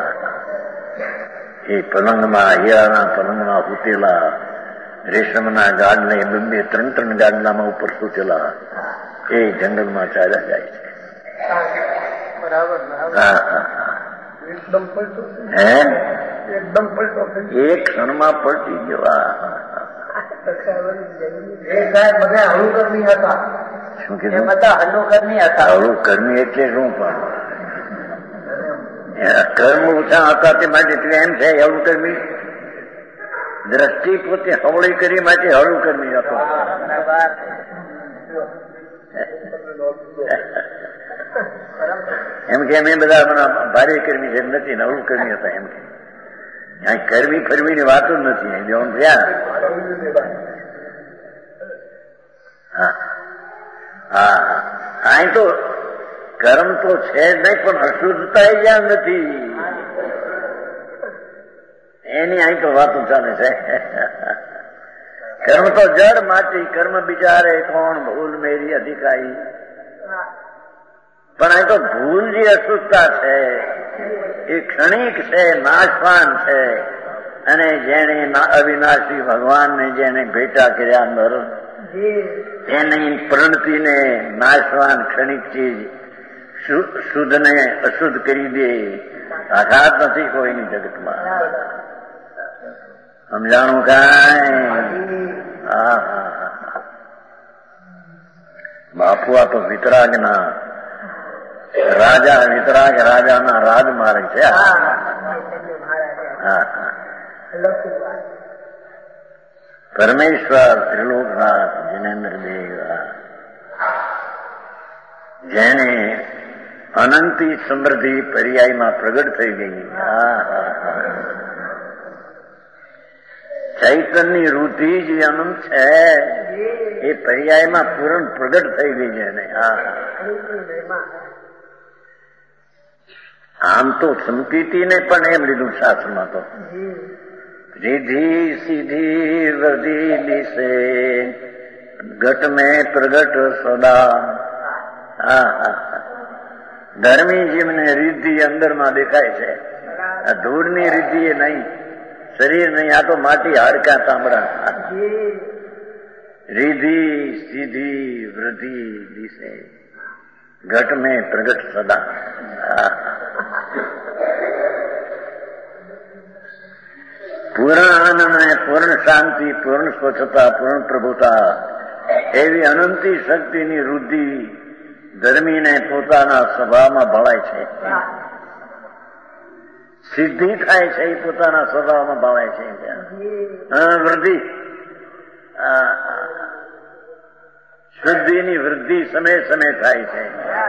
એ પલંગમાં હીરાના પલંગમાં સૂતેલા રેશમના ગાડલે બે ત્રણ ત્રણ ગાડલામાં ઉપર સૂતેલા એ જંગલમાં ચાલ્યા જાય છે. હા હા એકદમ પલટો હે એકદમ પલટો એક ક્ષણમાં પલટી ગયો. બધા હળુકર્મી હતા. શું કીધું? બધા હળુકર્મી હતા. હળુકર્મી એટલે શું પણ કર્મ ઓછા હતા તે માટે એમ છે હળુકર્મી. દ્રષ્ટિ પોતે હવળી કરી માટે હળુકર્મી હતો. એમ કે અમે બધા ભારે કર્મી છે નથી ને હળું કર્મી હતા. એમ કે અહીં કરવી ફરવીની વાતો જ નથી. અહીં જવાનું થયા. હા હા અહીં તો કર્મ તો છે જ નહીં પણ અશુદ્ધતા જ્યાં નથી એની અહીં તો વાતો ચાલે છે. કર્મ તો જડ માટી કર્મ બિચારે કોણ ભૂલ મેરી અધિકારી. પણ અહીં તો ભૂલ જે અશુદ્ધતા છે એ ક્ષણિક છે, નાશવાન છે. અને જેને અવિનાશી ભગવાનને જેને ભેટા કર્યા અંદર એની પ્રણતિને નાશવાન ક્ષણિક ચીજ શુદ્ધને અશુદ્ધ કરી દે. આઘાત નથી કોઈની જગતમાં. સમજાણું કાંઈ? હા હા બાપુ આ તો વિતરાગના રાજા વિતરાગ રાજાના રાજમાર્ગ છે. હા હા પરમેશ્વર ત્રિલોકનાથ જિનેન્દ્ર દેવ જેને અનંતી સમૃદ્ધિ પર્યાયમાં પ્રગટ થઈ ગઈ. હા હા ચૈતન્ય રુધિ જે અનંત છે એ પર્યાયમાં પૂર્ણ પ્રગટ થઈ ગઈ છે ને. હા આમ તો સંપીતિને પણ એમ લીધું શાસ્ત્રમાં તો रिधि सीधी वृद्धि दिशे घट में प्रगट सदा. હા હા ધર્મી જીવને રિદ્ધિ અંદરમાં દેખાય છે. ધૂળની રિદ્ધિ એ નહીં, શરીર નહીં, આ તો માટી હાડકા તાંબડા. रिधि सीधी वृद्धि दिशे घट में प्रगट सदा. પૂર્ણ આનંદ અને પૂર્ણ શાંતિ, પૂર્ણ સ્વચ્છતા, પૂર્ણ પ્રભુતા એવી અનંતી શક્તિની વૃદ્ધિ ધર્મીને પોતાના સ્વભાવમાં ભળાય છે. સિદ્ધિ થાય છે એ પોતાના સ્વભાવમાં ભળાય છે. વૃદ્ધિ શુદ્ધિની વૃદ્ધિ સમય સમય થાય છે.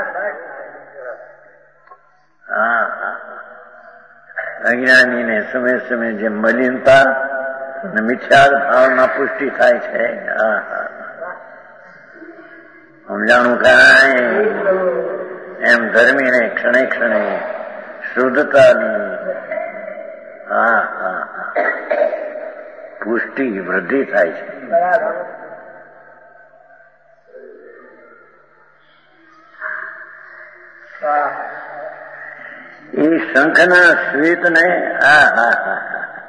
હા હા અજ્ઞાનીને સમય સમય જે મલિનતા અને મિથ્યા ભાવના પુષ્ટિ થાય છે. સમજાણું કાંઈ? એમ ધર્મીને ક્ષણે ક્ષણે શુદ્ધતાની હા હા પુષ્ટિ વૃદ્ધિ થાય છે. એ શંખના શ્વેતને હા હા હા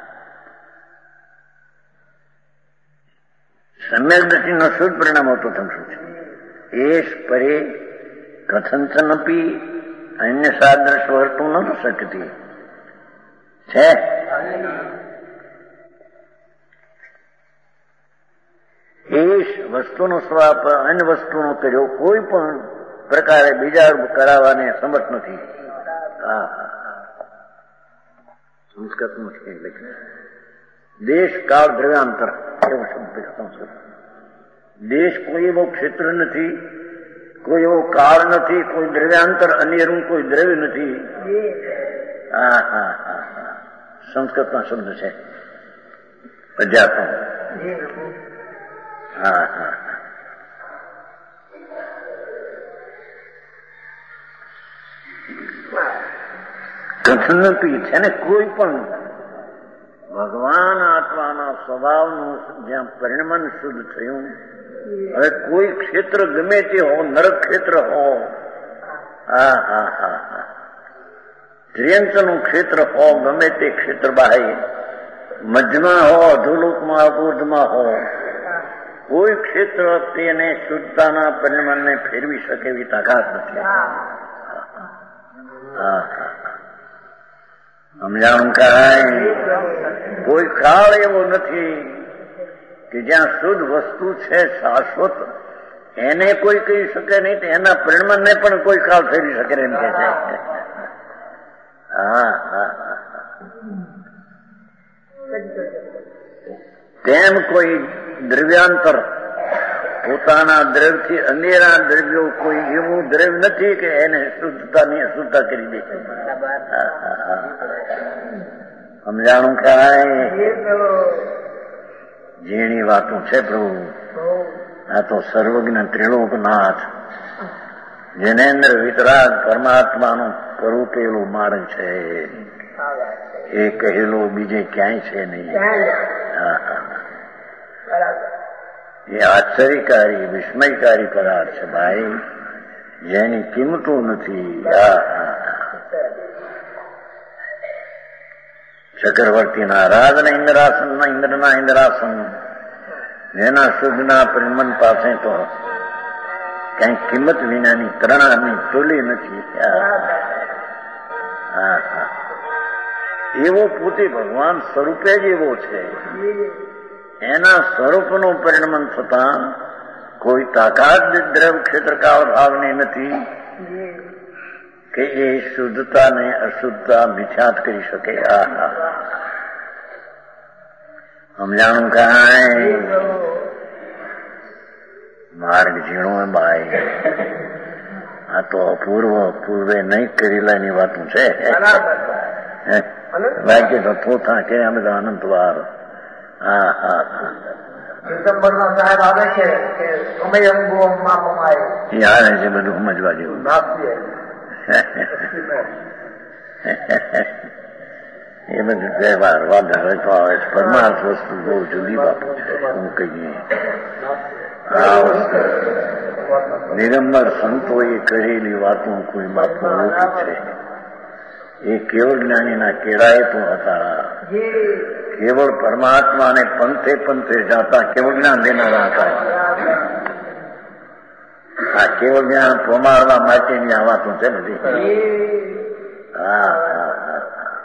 સમ્યક દ્રષ્ટિનો શુદ્ધ પરિણામ હોતો તમે શું છે? એશ પરે કથંચનપી અન્ય સાદૃશ વર્તું નથી શકતી છે. એ વસ્તુનો સ્વભાવ અન્ય વસ્તુનો કર્યો કોઈ પણ પ્રકારે બીજા કરાવવાને સમર્થ નથી. હા સંસ્કૃતમાં છે લખ્યું દેશ કાળ દ્રવ્યાંતર એવો શબ્દ સંસ્કૃત. દેશ કોઈ એવો ક્ષેત્ર નથી, કોઈ એવો કાળ નથી, કોઈ દ્રવ્યાંતર અન્યરું કોઈ દ્રવ્ય નથી. હા હા હા હા સંસ્કૃતમાં શબ્દ છે અધ્યાત્મ. હા હા કથનપી છે ને કોઈ પણ ભગવાન આત્માના સ્વભાવનું જ્યાં પરિણમન શુદ્ધ થયું. હવે કોઈ ક્ષેત્ર ગમે તે હો, નરક ક્ષેત્ર હો, હા હા હા હા ત્રિયંતનું ક્ષેત્ર હો, ગમે તે ક્ષેત્ર બાહ્ય મધ્યમાં હો, અધોલોકમાં અબોધમાં હો, કોઈ ક્ષેત્ર તેને શુદ્ધતાના પરિણમનને ફેરવી શકે એવી તાકાત નથી. હા હા સમજાણું કાંઈ કોઈ કાળ એવો નથી કે જ્યાં શુદ્ધ વસ્તુ છે શાશ્વત એને કોઈ કહી શકે નહીં, તો એના પરિણમનને પણ કોઈ કાળ ફેરવી શકે એમ કે છે. હા હા તેમ કોઈ દ્રવ્યાંતર પોતાના દ્રવ્યથી અન્યના દ્રવ્યો કોઈ એવું દ્રવ્ય નથી કે એને શુદ્ધતાની અશુદ્ધતા કરી દે. સમજાણું કાંઈ જેની વાતો છે પ્રભુ. આ તો સર્વજ્ઞ ત્રિલોકનાથ જનેન્દ્ર વિતરાગ પરમાત્માનું સ્વરૂપેલું માર્ગ છે. એ કહેલો બીજે ક્યાંય છે નહીં. હા હા એ આશ્ચર્યકારી વિસ્મયકારી પદાર્થ છે ભાઈ, જેની કિંમતો નથી. ચક્રવર્તીના રાજના ઇન્દ્રાસનના ઇન્દ્રના ઇન્દ્રાસન જેના શુદ્ધના પરિણમન પાસે તો કઈ કિંમત વિનાની ત્રણાની તોલી નથી. હા હા એવો પોતે ભગવાન સ્વરૂપે જ એવો છે. એના સ્વરૂપનું પરિણમન થતા કોઈ તાકાત દ્રવ ક્ષેત્રકાળ ભાવની નથી કે એ શુદ્ધતાને અશુદ્ધતા મિથ્યાત કરી શકે. આ સમજાણું કાંઈ માર્ગ ઝીણો બાઈ. આ તો અપૂર્વ પૂર્વે નહીં કરેલા એની વાતું છે. બાકી તો થોથા કે આ બધા અનંતવાર. હા હા હા ડિસેમ્બરના સાહેબ આવે છે કે સમય અંગોમાં પમાય એ આવે છે બધું સમજવા જેવું. એ બધું તહેવાર વાદા તો આવે છે. પરમાર્થ વસ્તુ બહુ જુદી બાબત છે. હું કહીએ આ વસ્તુ નિરંબર સંતોએ કરેલી વાતો કોઈ બાપુ ઓળખી છે. એ કેવળ જ્ઞાનીના કેળાએ તો હતા. કેવળ પરમાત્માને પંથે પંથે જાતા કેવળ જ્ઞાન દેનારા હતા. આ કેવળ જ્ઞાન પ્રમાણવા માટેની આ વાતો છે બધી. હા હા હા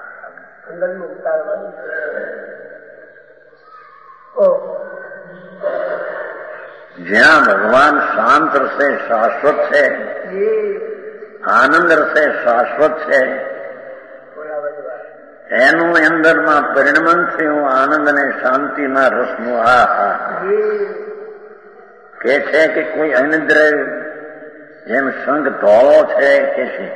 જ્યાં ભગવાન શાંત રસે શાશ્વત છે, આનંદ રસે શાશ્વત છે, એનું અંદરમાં પરિણમન થયું આનંદ અને શાંતિના રસનું. હા હા કે છે કે કોઈ અનિદ્રય જેમ સંઘ ધોળો છે કે છે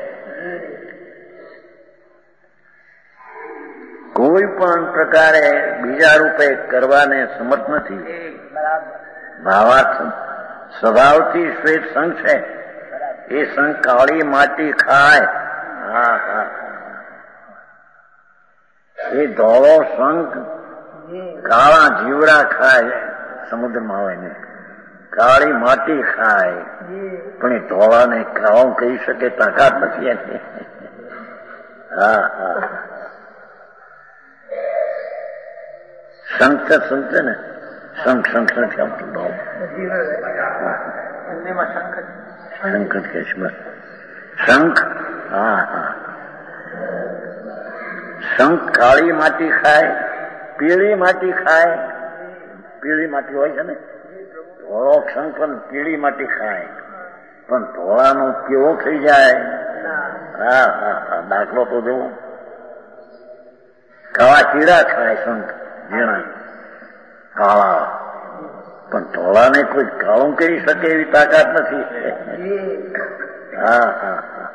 કોઈ પણ પ્રકારે બીજા રૂપે કરવાને સમર્થ નથી. ભાવાર્થ સ્વભાવથી શ્વેત સંઘ છે. એ સંઘ કાળી માટી ખાય. હા હા એ ધોળો શંખ કાળા જીવડા ખાય. સમુદ્રમાં હોય ને કાળી માટી ખાય, પણ એ ધોળાને ખાવા કહી શકે તાકાત નથી એને. હા હા શંખ સંત ને શંખ શંખ નથી આવતું. શંખ કે છે શંખ હા હા શંખ કાળી માટી ખાય, પીળી માટી ખાય. પીળી માટી હોય છે ને, ધોળો શંખ પણ પીળી માટી ખાય, પણ ધોળાનો કેવો થઈ જાય. હા હા હા દાખલો તો જુઓ, કાળા કીડા ખાય શંખ ઝીણા કાળા, પણ ધોળાને કોઈ કાળું કરી શકે એવી તાકાત નથી. હા હા હા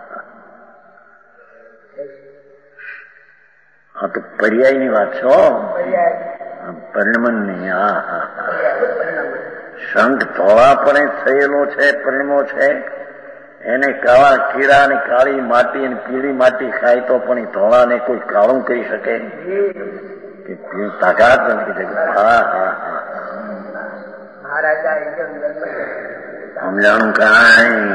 હા તો પર્યાયની વાત છો, પરિણમનની. હા હા શંખ ધોળા પણ થયેલો છે, પરિણમો છે. એને કાળા કીડા ને કાળી માટી અને પીળી માટી ખાય તો પણ એ ધોળાને કોઈ કાળું કરી શકે કે તાકાત નથી. હા હા હા સમજાણું કાંઈ.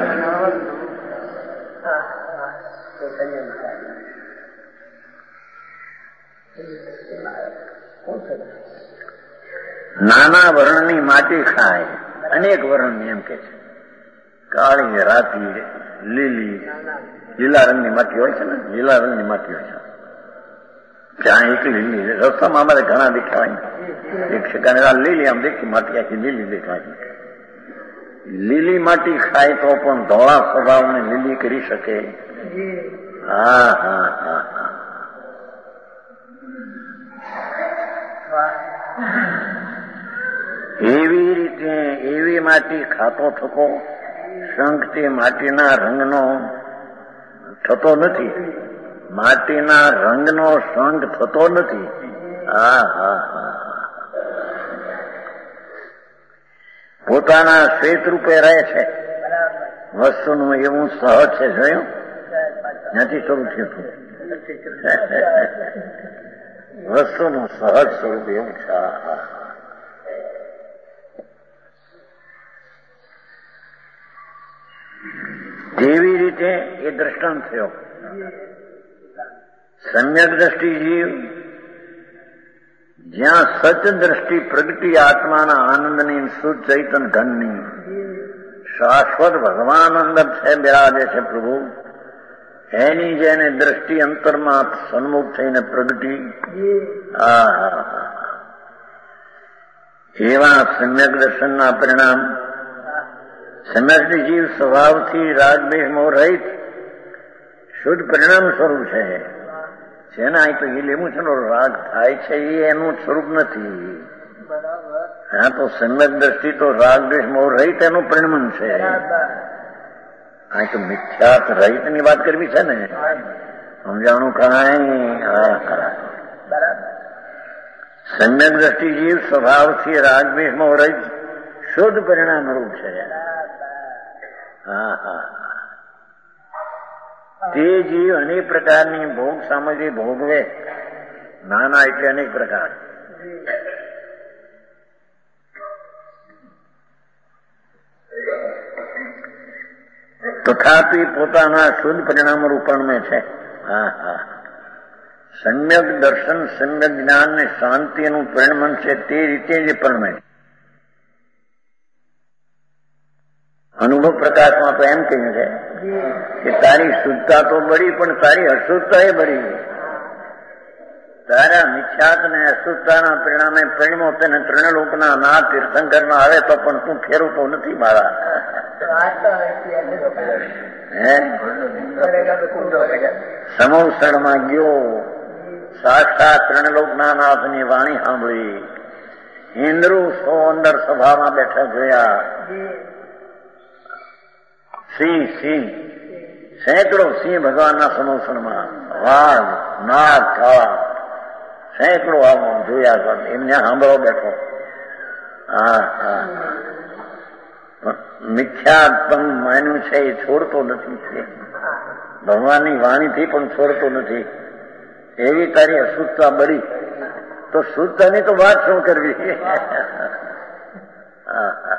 નાના વર્ણની માટી ખાય, અનેક વર્ણની એમ કે છે. કાળી, રાતી, લીલી, લીલા રંગની માટી હોય છે ને, લીલા રંગની માટી હોય છે. ત્યાં એક લીલી રસ્તામાં અમારે ઘણા દેખાય, એક સેકન્ડ લીલી આમ દેખી માટી આખી લીલી દેખાય. લીલી માટી ખાય તો પણ ધોળા સ્વભાવને લીલી કરી શકે. હા હા હા હા એવી રીતે એવી માટી ખાતો થકો શંખ તે માટીના રંગનો થતો નથી, માટીના રંગનો શંખ થતો નથી. હા હા હા પોતાના શ્વેત રૂપે રહે છે. વસ્તુનું એવું સહજ છે, જોયું નથી શરૂ થયું. વસ્તુનું સહજ સ્વરૂપ એવું છે. તેવી રીતે એ દ્રષ્ટાંત થયો. સમ્યક દ્રષ્ટિ જીવ જ્યાં સચ દ્રષ્ટિ પ્રગટી આત્માના આનંદની શુદ્ધ ચૈતન ઘનની શાશ્વત ભગવાન અંદર છે, બિરાજે છે પ્રભુ, એની જેને દ્રષ્ટિ અંતરમાં સન્મુખ થઈને પ્રગટી. હા હા એવા સમ્યક દર્શનના પરિણામ. સમ્યક જીવ સ્વભાવથી રાગદ્વેષ મોહ રહિત શુદ્ધ પરિણામ સ્વરૂપ છે. જેના અહીં તો એ લેવું છે, રાગ થાય છે એ એનું સ્વરૂપ નથી. હા તો સમ્યક દ્રષ્ટિ તો રાગદ્વેષ મોહ રહિત એનું પરિણમન છે. આ તો મિથ્યાત રહિત ની વાત કરવી છે ને, સમજાણું કાંઈ. સમ્યક દ્રષ્ટિ જીવ સ્વભાવથી રાગદ્વેષ મોહ રહિત શુદ્ધ પરિણામ રૂપ છે. હા હા તે જીવ અનેક પ્રકારની ભોગ સામગ્રી ભોગવે. નાના એટલે અનેક પ્રકાર. તથાપી પોતાના શુદ્ધ પરિણામ રૂપણમે છે. હા હા સમ્યક દર્શન સમ્યક જ્ઞાન ને શાંતિનું પરિણમન છે. તે રીતે જ પરિણમે. અનુભવ પ્રકાશમાં તો એમ કહ્યું છે કે તારી શુદ્ધતા તો બળી, પણ તારી અશુદ્ધતા એ બળી. તારા મિથ્યાત ને અશુદ્ધતાના પરિણામે પરિણમો તેને ત્રણલોકના નાથ તીર્થંકરમાં આવે તો પણ તું ફેરવતો નથી મારા. હે સમોસણમાં ગયો, સાક્ષાત ત્રણલોકના નાથની વાણી સાંભળી, ઇન્દ્રો સો અંદર સભામાં બેઠા જોયા. સિંહ સિંહ સેંકડો સિંહ ભગવાનના સમોસણમાં, વાઘ નાગ કાળા સેંકડો આમ જોયા, એમને સાંભળો બેઠો. હા હા મિથ્યા પણ માન્યું છે એ છોડતો નથી, ભગવાનની વાણીથી પણ છોડતો નથી. એવી તારી અશુદ્ધતા બળી તો શુદ્ધતાની તો વાત શું કરવી. હા હા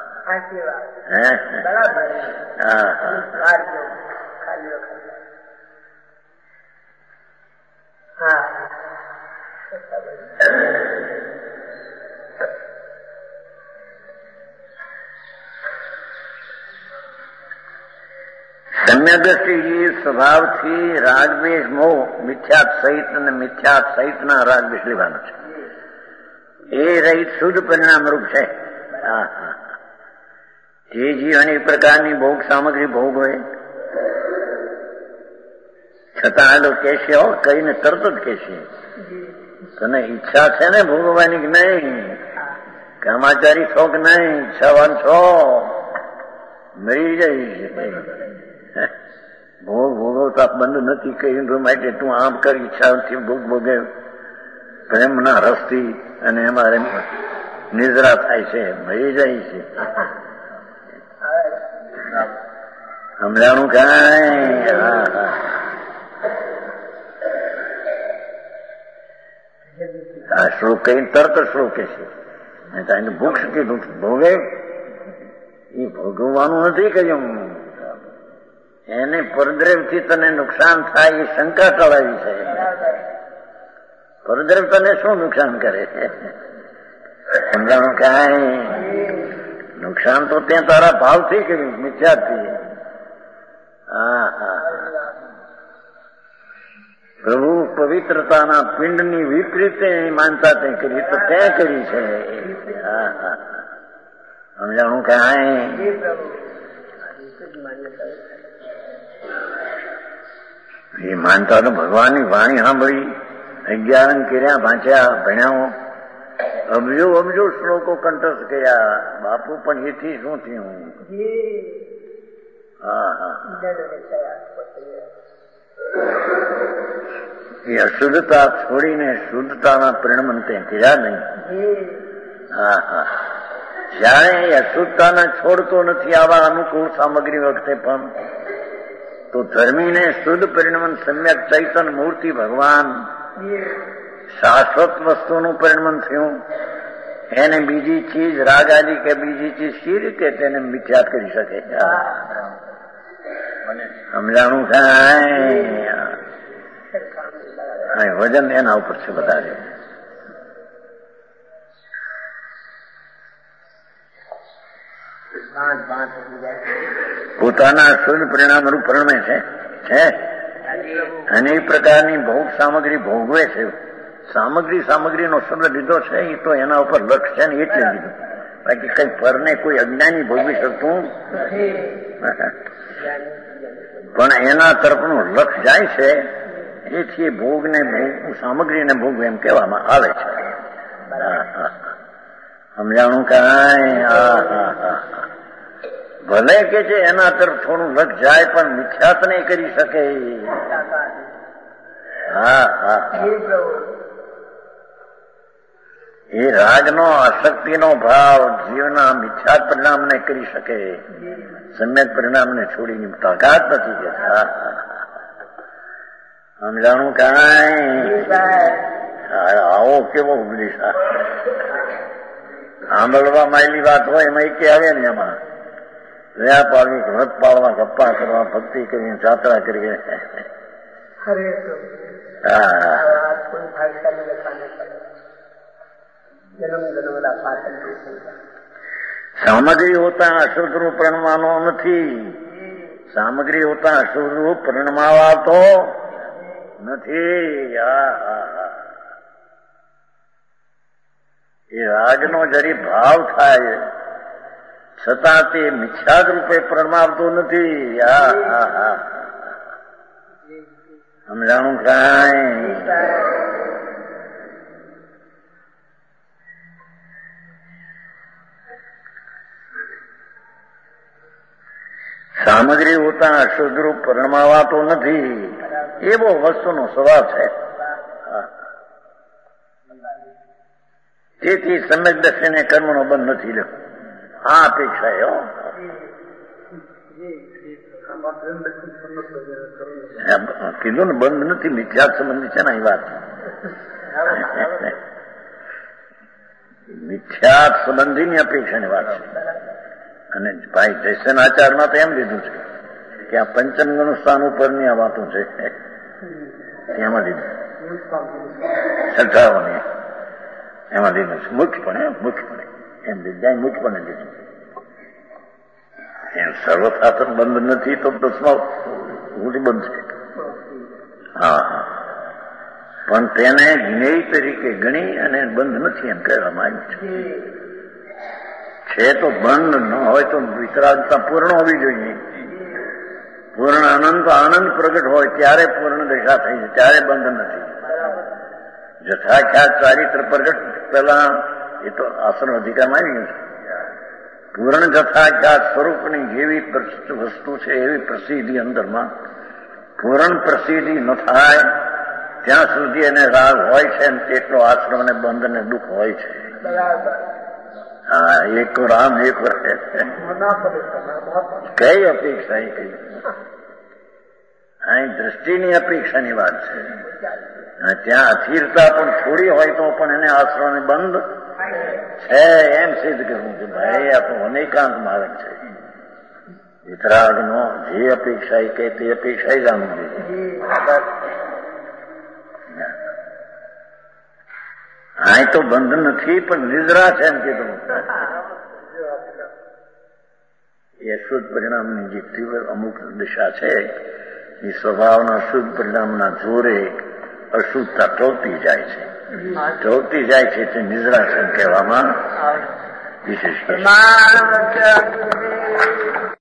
સમ્યક દ્રષ્ટિ સ્વભાવથી રાગદ્વેષ મોહ મિથ્યાત સહિત અને મિથ્યાત સહિતના રાગદ્વેષ લેવાનો છે. એ રહિત શુદ્ધ પરિણામ રૂપ છે. હા હા જે જીવ અનેક પ્રકારની ભોગ સામગ્રી ભોગ હોય છતાં આ લોકો કહેશે હો કહીને તરત જ કહેશે તને ઈચ્છા છે ને ભોગવવાની કે નહીં, કામાચારી છો કે નહીં, ઈચ્છાવાન છો, મરી જાય ભોગ ભોગવતા બંધ નથી કહ્યું માટે તું આમ કર ઈચ્છાથી ભોગ ભોગે પ્રેમના રસથી અને અમારે નિદ્રા થાય છે, મરી જાય છે. સમજાણું કાંઈ? હા હા આ શ્લોક કઈ તરત શ્લોક કે છે એને ભૂખ કીધું ભોગે એ ભોગવવાનું નથી કહ્યું. એને પરદ્રવ્યથી તને નુકસાન થાય એ શંકા ટળાવી છે. પરદ્રવ્ય તને શું નુકસાન કરે છે? સમજાણું કાંઈ? નુકસાન તો ત્યાં તારા ભાવથી કર્યું, મિથ્યાથી. હા હા પ્રભુ પવિત્રતાના પિંડની વિપરીતે માનતા તે કરી તો તે કરી છે. હા હા સમજાણું કાંઈ? એ માનતા તો ભગવાનની વાણી સાંભળી, અગિયારન કર્યા, વાંચ્યા, ભણ્યા, અબજો અબજો શ્લોકો કંઠસ્થ કર્યા. બાપુ પણ એથી શું થયું? હા હા એ અશુદ્ધતા છોડીને શુદ્ધતાના પરિણમન તે કર્યા નહીં. હા હા જયારે એ અશુદ્ધતાને છોડતો નથી આવા અનુકૂળ સામગ્રી વખતે પણ તો ધર્મીને શુદ્ધ પરિણમન સમ્યક ચૈતન મૂર્તિ ભગવાન શાશ્વત વસ્તુનું પરિણમન થયું. એને બીજી ચીજ રાગાદી કે બીજી ચીજ સી રીતે તેને મિથ્યાત કરી શકે? સમજાણું થાય? વજન એના ઉપર છે વધારે. પોતાના શુદ્ધ પરિણામ રૂપ પરિણમે છે છે અનેક પ્રકારની ભોગ સામગ્રી ભોગવે છે. સામગ્રી સામગ્રીનો શબ્દ લીધો છે એ તો એના ઉપર લક્ષ છે ને એટલે લીધું. બાકી કઈ પરને કોઈ અજ્ઞાની ભોગવી શકતું પણ એના તરફનું લક્ષ જાય છે. એથી ભોગને સામગ્રીને ભોગવે એમ કહેવામાં આવે છે. સમજાણું કાંઈ? હા હા હા ભલે કે છે એના તરફ થોડું લક્ષ જાય પણ મિથ્યાત નહીં કરી શકે. હા હા એ રાગનો આસક્તિનો ભાવ જીવના મિથ્યાત પરિણામને કરી શકે, સમ્યક પરિણામને છોડીને તાકાત નથી કે. હા સમજાણું કાંઈ? આવો કેવો ઉપદેશ! સાંભળવા માયલી વાત હોય એમાં એક આવે ને એમાં રહ્યા પાડવી, વ્રત પાડવા, ગપ્પા કરવા, ભક્તિ કરીને જાત્રા કરી. હા સામગ્રી હોતા અશુદ્ધ રૂપ પરિણમવાનો નથી. સામગ્રી હોતા અશુદ્ધ રૂપ પરિણમાવાતો નથી. એ રાગનો જરી ભાવ થાય છતાં તે મિથ્યાદ રૂપે પરિણમાવતો નથી. હા હા હા સમજાણું કાંઈ? સામગ્રી હોતા અશુદ્ધ રૂપ પરિણમાવાતો નથી એવો વસ્તુનો સ્વભાવ છે. તેથી સમ્યક દ્રષ્ટિને કર્મનો બંધ નથી લ્યો. આ અપેક્ષા હો કીધું ને બંધ નથી, મિથ્યાત સંબંધી છે ને એ વાત. મિથ્યાત સંબંધીની અપેક્ષાની વાત છે. અને ભાઈ જયસન આચારમાં તો એમ લીધું છે કે આ પંચમ ગણું સ્થાન ઉપરની આ વાતો છે એમાં લીધું સત્તાવની એમાં લીધું છે મુખ્યપણે મુખ્યપણે એમ લીધા મુખ્યપણે લીધું. એમ સર્વથા તો બંધ નથી તો દસમા બંધ છે. હા હા પણ તેને જ્ઞેય તરીકે ગણી અને બંધ નથી એમ કહેવામાં આવ્યું છે. છે તો બંધ ન હોય તો વિતરાગતા પૂર્ણ હોવી જોઈએ. પૂર્ણ આનંદ તો આનંદ પ્રગટ હોય ત્યારે પૂર્ણ દશા થઈ છે, ત્યારે બંધ નથી. જથાખ્યાત ચારિત્ર પ્રગટ પેલા એ તો આશ્રમ અધિકારમાં આવી ગયું છે. પૂર્ણ જથાખ્યાત સ્વરૂપની જેવી વસ્તુ છે એવી પ્રસિદ્ધિ અંદરમાં પૂર્ણ પ્રસિદ્ધિ ન થાય ત્યાં સુધી એને રાગ હોય છે ને તેટલો આશ્રમ અને બંધ અને દુઃખ હોય છે. હા એક રામ એક રહે કઈ અપેક્ષા એ કઈ અહીં દ્રષ્ટિની અપેક્ષાની વાત છે. ત્યાં અસ્થિરતા પણ થોડી હોય તો પણ એને આશ્રમ બંધ છે એમ સિદ્ધ કરવું કે ભાઈ આ તો અનેકાંત માર્ગ છે. વિતરાગ નો જે અપેક્ષા એ કહે તે અપેક્ષા જાણવું જોઈએ. આ તો બંધ નથી પણ નિદ્રા છે એમ કીધું. એ શુદ્ધ પરિણામની જે તીવ્ર અમુક દિશા છે એ સ્વભાવના શુદ્ધ પરિણામના જોરે અશુદ્ધતા ટોળતી જાય છે. ટોળતી જાય છે તે નિદ્રાસન કહેવામાં વિશેષ